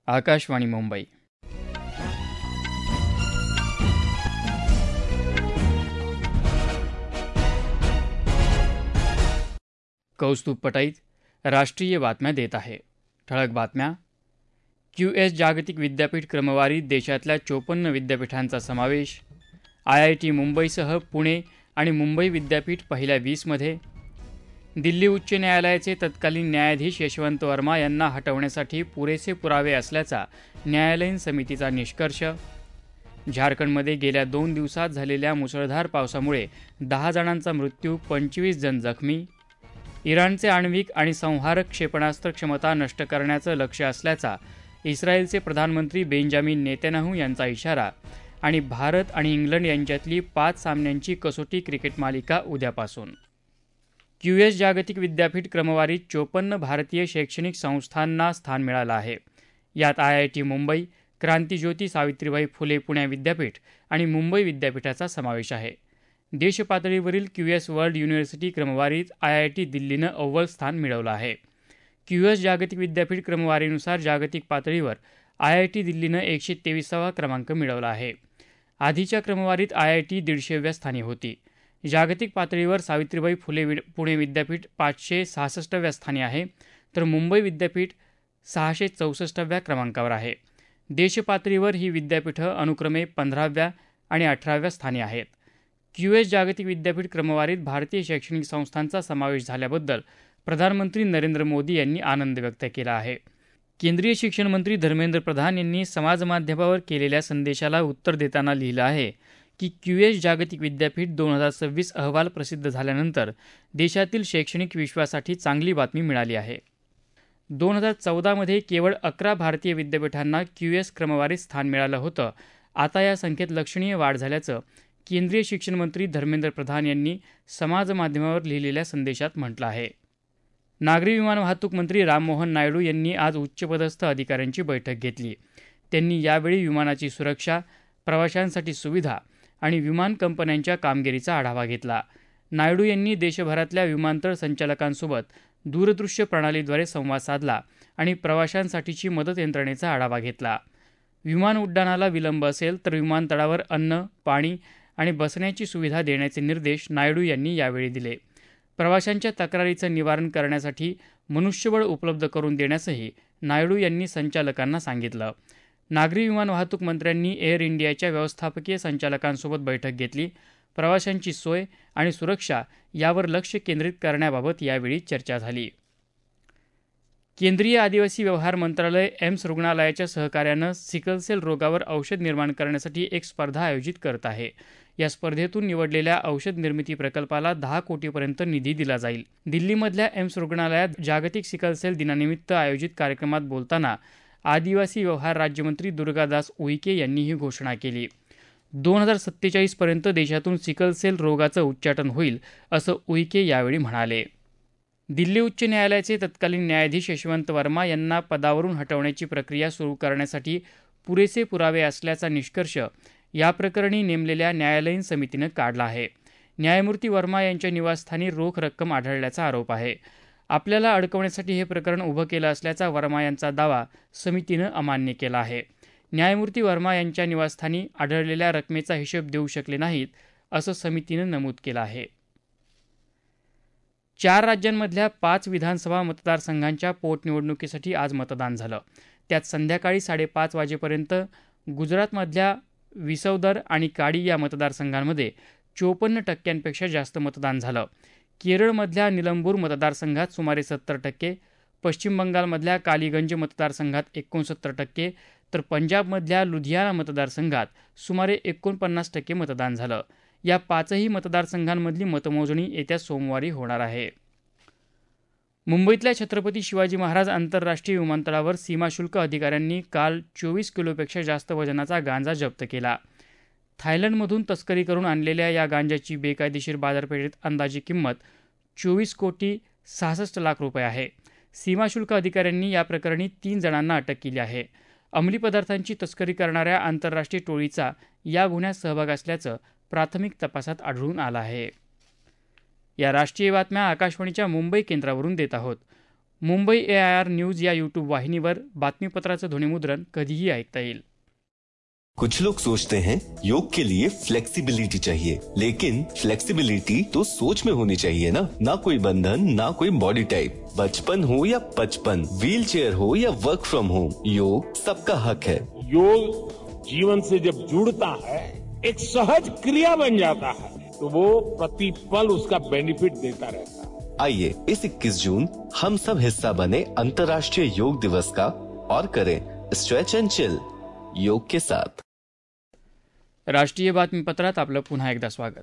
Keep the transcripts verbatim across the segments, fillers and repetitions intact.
आकाशवाणी मुंबई. कौस्तुभ पटाईत राष्ट्रीय बातम्या देत आहे. ठळक बातम्या. क्यू एस जागतिक विद्यापीठ क्रमवारीत देशातल्या चोपन्न विद्यापीठांचा समावेश. आय आय टी मुंबईसह पुणे आणि मुंबई विद्यापीठ पहिल्या वीसमध्ये. दिल्ली उच्च न्यायालयाचे तत्कालीन न्यायाधीश यशवंत वर्मा यांना हटवण्यासाठी पुरेसे पुरावे असल्याचा न्यायालयीन समितीचा निष्कर्ष. झारखंडमध्ये गेल्या दोन दिवसात झालेल्या मुसळधार पावसामुळे दहा जणांचा मृत्यू, पंचवीस जण जखमी. इराणचे आण्विक आणि संहारक क्षेपणास्त्र क्षमता नष्ट करण्याचं लक्ष्य असल्याचा इस्रायलचे प्रधानमंत्री बेंजामिन नेतन्याहू यांचा इशारा. आणि भारत आणि इंग्लंड यांच्यातली पाच सामन्यांची कसोटी क्रिकेट मालिका उद्यापासून. क्यू एस जागतिक विद्यापीठ क्रमवारीत चोपन्न भारतीय शैक्षणिक संस्थांना स्थान मिळालं आहे. यात आय आय टी मुंबई, क्रांतीज्योती सावित्रीबाई फुले पुणे विद्यापीठ आणि मुंबई विद्यापीठाचा समावेश आहे. देशपातळीवरील क्यू एस वर्ल्ड युनिव्हर्सिटी क्रमवारीत आय आय टी दिल्लीनं अव्वल स्थान मिळवलं आहे. क्यू एस जागतिक विद्यापीठ क्रमवारीनुसार जागतिक पातळीवर आय आय टी दिल्लीनं एकशे तेविसावा क्रमांक मिळवला आहे. आधीच्या क्रमवारीत आय आय टी दीडशेव्या स्थानी होती. जागतिक पातळीवर सावित्रीबाई फुले वि पुणे विद्यापीठ पाचशे सहासष्टव्या स्थानी आहे, तर मुंबई विद्यापीठ सहाशे चौसष्टव्या क्रमांकावर आहे. देशपातळीवर ही विद्यापीठं अनुक्रमे पंधराव्या आणि अठराव्या स्थानी आहेत. क्यू एस जागतिक विद्यापीठ क्रमवारीत भारतीय शैक्षणिक संस्थांचा समावेश झाल्याबद्दल प्रधानमंत्री नरेंद्र मोदी यांनी आनंद व्यक्त केला आहे. केंद्रीय शिक्षण मंत्री धर्मेंद्र प्रधान यांनी समाजमाध्यमावर केलेल्या संदेशाला उत्तर देताना लिहिलं आहे की क्यू एस जागतिक विद्यापीठ दोन हजार सव्वीस अहवाल प्रसिद्ध झाल्यानंतर देशातील शैक्षणिक विश्वासाठी चांगली बातमी मिळाली आहे. दोन हजार चौदामध्ये केवळ अकरा भारतीय विद्यापीठांना क्यू एस क्रमवारीत स्थान मिळालं होतं. आता या संख्येत लक्षणीय वाढ झाल्याचं केंद्रीय शिक्षण मंत्री धर्मेंद्र प्रधान यांनी समाजमाध्यमावर लिहिलेल्या संदेशात म्हटलं आहे. नागरी विमान वाहतूक मंत्री राममोहन नायडू यांनी आज उच्चपदस्थ अधिकाऱ्यांची बैठक घेतली. त्यांनी यावेळी विमानाची सुरक्षा, प्रवाशांसाठी सुविधा आणि विमान कंपन्यांच्या कामगिरीचा आढावा घेतला. नायडू यांनी देशभरातल्या विमानतळ संचालकांसोबत दूरदृश्य प्रणालीद्वारे संवाद साधला आणि प्रवाशांसाठीची मदत यंत्रणेचा आढावा घेतला. विमान उड्डाणाला विलंब असेल तर विमानतळावर अन्न, पाणी आणि बसण्याची सुविधा देण्याचे निर्देश नायडू यांनी यावेळी दिले. प्रवाशांच्या तक्रारीचं निवारण करण्यासाठी मनुष्यबळ उपलब्ध करून देण्यासही नायडू यांनी संचालकांना सांगितलं. नागरी विमान वाहतूक मंत्र्यांनी एअर इंडियाच्या व्यवस्थापकीय संचालकांसोबत बैठक घेतली. प्रवाशांची सोय आणि सुरक्षा यावर लक्ष केंद्रित करण्याबाबत यावेळी चर्चा झाली. केंद्रीय आदिवासी व्यवहार मंत्रालय एम्स रुग्णालयाच्या सहकार्यानं सिकलसेल रोगावर औषध निर्माण करण्यासाठी एक स्पर्धा आयोजित करत आहे. या स्पर्धेतून निवडलेल्या औषध निर्मिती प्रकल्पाला दहा कोटीपर्यंत निधी दिला जाईल. दिल्लीमधल्या एम्स रुग्णालयात जागतिक सिकलसेल दिनानिमित्त आयोजित कार्यक्रमात बोलताना आदिवासी व्यवहार राज्यमंत्री दुर्गादास उईके यांनी ही घोषणा केली. दोन हजार सत्तेचाळीस पर्यंत देशातून सिकलसेल रोगाचं उच्चाटन होईल, असं उईके यावेळी म्हणाले. दिल्ली उच्च न्यायालयाचे तत्कालीन न्यायाधीश यशवंत वर्मा यांना पदावरून हटवण्याची प्रक्रिया सुरू करण्यासाठी पुरेसे पुरावे असल्याचा निष्कर्ष या प्रकरणी नेमलेल्या न्यायालयीन समितीनं काढला आहे. न्यायमूर्ती वर्मा यांच्या निवासस्थानी रोख रक्कम आढळल्याचा आरोप आहे. आपल्याला अडकवण्यासाठी हे प्रकरण उभं केलं असल्याचा वर्मा यांचा दावा समितीनं अमान्य केला आहे. न्यायमूर्ती वर्मा यांच्या निवासस्थानी आढळलेल्या रकमेचा हिशोब देऊ शकले नाहीत, असं समितीनं नमूद केलं आहे. चार राज्यांमधल्या पाच विधानसभा मतदारसंघांच्या पोटनिवडणुकीसाठी आज मतदान झालं. त्यात संध्याकाळी साडेपाच वाजेपर्यंत गुजरातमधल्या विसवदर आणि काडी या मतदारसंघांमध्ये चोपन्न टक्क्यांपेक्षा जास्त मतदान झालं. केरळमधल्या निलंबूर मतदारसंघात सुमारे सत्तर टक्के, पश्चिम बंगालमधल्या कालीगंज मतदारसंघात एकोणसत्तर टक्के, तर पंजाबमधल्या लुधियाना मतदारसंघात सुमारे एकोणपन्नास टक्के मतदान झालं. या पाचही मतदारसंघांमधली मतमोजणी येत्या सोमवारी होणार आहे. मुंबईतल्या छत्रपती शिवाजी महाराज आंतरराष्ट्रीय विमानतळावर सीमाशुल्क अधिकाऱ्यांनी काल चोवीस किलोपेक्षा जास्त वजनाचा गांजा जप्त केला. थायलंडमधून तस्करी करून आणलेल्या या गांजाची बेकायदेशीर बाजारपेठेत अंदाजे किंमत चोवीस कोटी सहासष्ट लाख रुपये आहे. सीमाशुल्क अधिकाऱ्यांनी या प्रकरणी तीन जणांना अटक केली आहे. अंमली पदार्थांची तस्करी करणाऱ्या आंतरराष्ट्रीय टोळीचा या गुन्ह्यात सहभाग असल्याचं प्राथमिक तपासात आढळून आलं आहे. या राष्ट्रीय बातम्या आकाशवाणीच्या मुंबई केंद्रावरून देत आहोत. Mumbai A I R news या यूट्यूब वाहिनीवर बातमीपत्राचं ध्वनिमुद्रण कधीही ऐकता येईल. कुछ लोग सोचते हैं योग के लिए फ्लेक्सिबिलिटी चाहिए, लेकिन फ्लेक्सिबिलिटी तो सोच में होनी चाहिए ना. ना कोई बंधन, ना कोई बॉडी टाइप. बचपन हो या पचपन, व्हील चेयर हो या वर्क फ्रॉम होम, योग सबका हक है. योग जीवन से जब जुड़ता है, एक सहज क्रिया बन जाता है, तो वो प्रतिपल उसका बेनिफिट देता रहता है. आइए इस इक्कीस जून हम सब हिस्सा बने अंतर्राष्ट्रीय योग दिवस का और करें स्ट्रेच एंड चिल योग के साथ. राष्ट्रीय बातमीपत्रात आपलं पुन्हा एकदा स्वागत.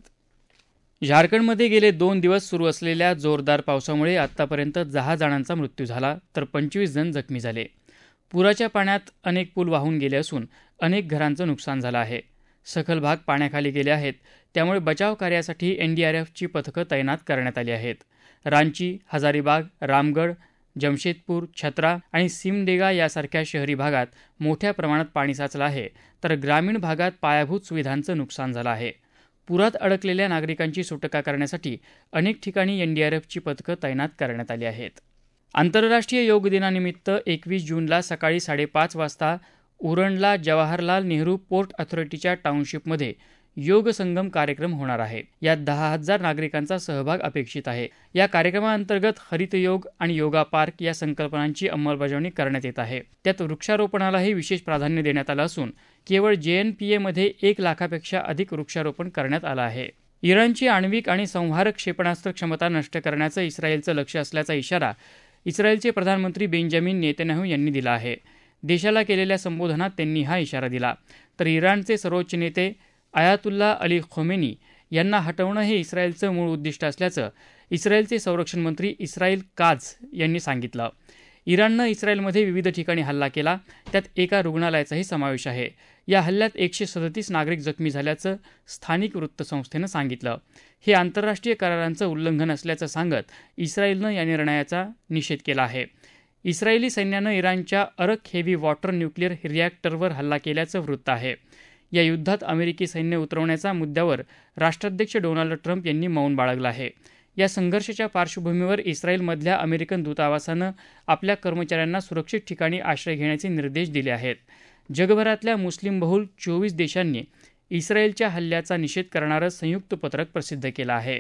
झारखंडमध्ये गेले दोन दिवस सुरू असलेल्या जोरदार पावसामुळे आत्तापर्यंत दहा जणांचा मृत्यू झाला तर पंचवीस जण जखमी झाले. पुराच्या पाण्यात अनेक पूल वाहून गेले असून अनेक घरांचं नुकसान झालं आहे. सखल भाग पाण्याखाली गेले आहेत, त्यामुळे बचाव कार्यासाठी एनडीआरएफची पथकं तैनात करण्यात आली आहेत. रांची, हजारीबाग, रामगड, जमशेदपूर, छत्रा आणि सिमडेगा यासारख्या शहरी भागात मोठ्या प्रमाणात पाणी साचलं आहे, तर ग्रामीण भागात पायाभूत सुविधांचं नुकसान झालं आहे. पुरात अडकलेल्या नागरिकांची सुटका करण्यासाठी अनेक ठिकाणी एनडीआरएफची पथकं तैनात करण्यात आली आहेत. आंतरराष्ट्रीय योग दिनानिमित्त एकवीस जूनला सकाळी साडेपाच वाजता उरणला जवाहरलाल नेहरू पोर्ट ऑथॉरिटीच्या टाउनशिपमध्ये योग संगम कार्यक्रम होणार आहे. यात दहा हजार नागरिकांचा सहभाग अपेक्षित आहे. या कार्यक्रमाअंतर्गत हरित योग आणि योगा पार्क या संकल्पनांची अंमलबजावणी करण्यात येत आहे. त्यात वृक्षारोपणालाही विशेष प्राधान्य देण्यात आलं असून केवळ जेएनपीएमध्ये एक लाखापेक्षा अधिक वृक्षारोपण करण्यात आलं आहे. इराणची आण्विक आणि संहारक क्षेपणास्त्र क्षमता नष्ट करण्याचं इस्रायलचं लक्ष्य असल्याचा इशारा इस्रायलचे प्रधानमंत्री बेंजामिन नेतन्याहू यांनी दिला आहे. देशाला केलेल्या संबोधनात त्यांनी हा इशारा दिला. तर इराणचे सर्वोच्च नेते आयातुल्ला अली खोमेनी यांना हटवणं हे इस्रायलचं मूळ उद्दिष्ट असल्याचं इस्रायलचे संरक्षण मंत्री इस्राईल काझ यांनी सांगितलं. इराणनं इस्रायलमध्ये विविध ठिकाणी हल्ला केला, त्यात एका रुग्णालयाचाही समावेश आहे. या हल्ल्यात एकशे सदतीस नागरिक जखमी झाल्याचं स्थानिक वृत्तसंस्थेनं सांगितलं. हे आंतरराष्ट्रीय करारांचं उल्लंघन असल्याचं सांगत इस्रायलनं या निर्णयाचा निषेध केला आहे. इस्रायली सैन्यानं इराणच्या अरक हेवी वॉटर न्यूक्लिअर रिॲक्टरवर हल्ला केल्याचं वृत्त आहे. या युद्धात अमेरिकी सैन्य उतरवण्याच्या मुद्द्यावर राष्ट्राध्यक्ष डोनाल्ड ट्रम्प यांनी मौन बाळगलं आहे. या संघर्षाच्या पार्श्वभूमीवर इस्रायलमधल्या अमेरिकन दूतावासानं आपल्या कर्मचाऱ्यांना सुरक्षित ठिकाणी आश्रय घेण्याचे निर्देश दिले आहेत. जगभरातल्या मुस्लिमबहुल चोवीस देशांनी इस्रायलच्या हल्ल्याचा निषेध करणारं संयुक्त पत्रक प्रसिद्ध केलं आहे.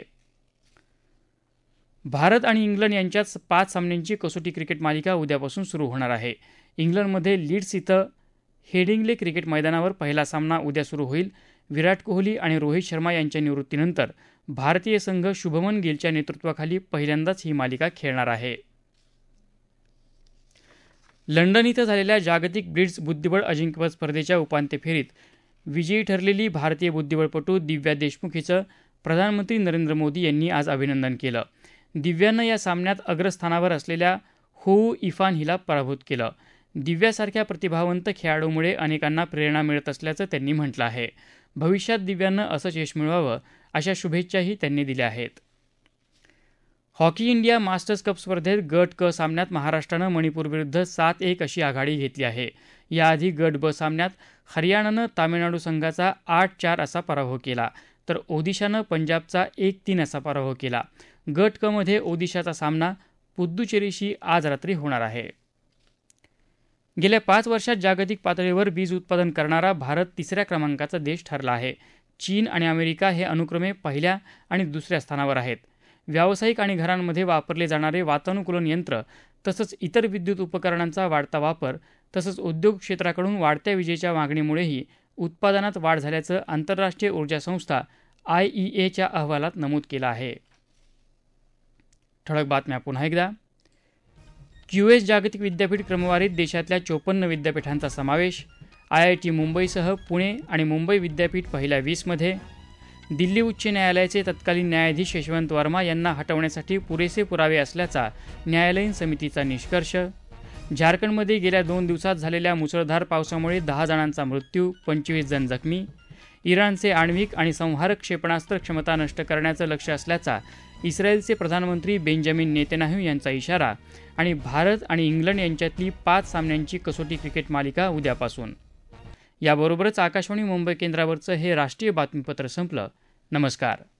भारत आणि इंग्लंड यांच्यात पाच सामन्यांची कसोटी क्रिकेट मालिका उद्यापासून सुरू होणार आहे. इंग्लंडमध्ये लीड्स इथं हेडिंग्ले क्रिकेट मैदानावर पहिला सामना उद्या सुरू होईल. विराट कोहली आणि रोहित शर्मा यांच्या निवृत्तीनंतर भारतीय संघ शुभमन गिलच्या नेतृत्वाखाली पहिल्यांदाच ही मालिका खेळणार आहे. लंडन इथं झालेल्या जागतिक ब्लिट्झ बुद्धिबळ अजिंक्यपद स्पर्धेच्या उपांत्य फेरीत विजयी ठरलेली भारतीय बुद्धिबळपटू दिव्या देशमुख हिचं प्रधानमंत्री नरेंद्र मोदी यांनी आज अभिनंदन केलं. दिव्यानं या सामन्यात अग्रस्थानावर असलेल्या होऊ इफान हिला पराभूत केलं. दिव्यासारख्या प्रतिभावंत खेळाडूमुळे अनेकांना प्रेरणा मिळत असल्याचं त्यांनी म्हटलं आहे. भविष्यात दिव्यानं असंच यश मिळवावं अशा शुभेच्छाही त्यांनी दिल्या आहेत. हॉकी इंडिया मास्टर्स कप स्पर्धेत गट क सामन्यात महाराष्ट्रानं मणिपूरविरुद्ध सात एक अशी आघाडी घेतली आहे. याआधी गट ब सामन्यात हरियाणानं तामिळनाडू संघाचा आठ चार असा पराभव केला, तर ओदिशानं पंजाबचा एक तीन असा पराभव केला. गट क मध्ये ओदिशाचा सामना पुद्दुचेरीशी आज रात्री होणार आहे. गेल्या पाच वर्षात जागतिक पातळीवर वीज उत्पादन करणारा भारत तिसऱ्या क्रमांकाचा देश ठरला आहे. चीन आणि अमेरिका हे अनुक्रमे पहिल्या आणि दुसऱ्या स्थानावर आहेत. व्यावसायिक आणि घरांमध्ये वापरले जाणारे वातानुकूलन यंत्र तसंच इतर विद्युत उपकरणांचा वाढता वापर तसंच उद्योग क्षेत्राकडून वाढत्या विजेच्या मागणीमुळेही उत्पादनात वाढ झाल्याचं आंतरराष्ट्रीय ऊर्जा संस्था आय ई एच्या अहवालात नमूद केलं आहे. ठळक बातम्या पुन्हा एकदा. क्यूएस जागतिक विद्यापीठ क्रमवारीत देशातल्या चोपन्न विद्यापीठांचा समावेश. आय आय टी मुंबईसह पुणे आणि मुंबई विद्यापीठ पहिल्या वीसमध्ये. दिल्ली उच्च न्यायालयाचे तत्कालीन न्यायाधीश यशवंत वर्मा यांना हटवण्यासाठी पुरेसे पुरावे असल्याचा न्यायालयीन समितीचा निष्कर्ष. झारखंडमध्ये गेल्या दोन दिवसात झालेल्या मुसळधार पावसामुळे दहा जणांचा मृत्यू, पंचवीस जण जखमी. इराणचे आण्विक आणि संहारक क्षेपणास्त्र क्षमता नष्ट करण्याचं लक्ष्य असल्याचा इस्रायलचे प्रधानमंत्री बेंजामिन नेतन्याहू यांचा इशारा. आणि भारत आणि इंग्लंड यांच्यातली पाच सामन्यांची कसोटी क्रिकेट मालिका उद्यापासून. याबरोबरच आकाशवाणी मुंबई केंद्रावरचं हे राष्ट्रीय बातमीपत्र संपलं. नमस्कार.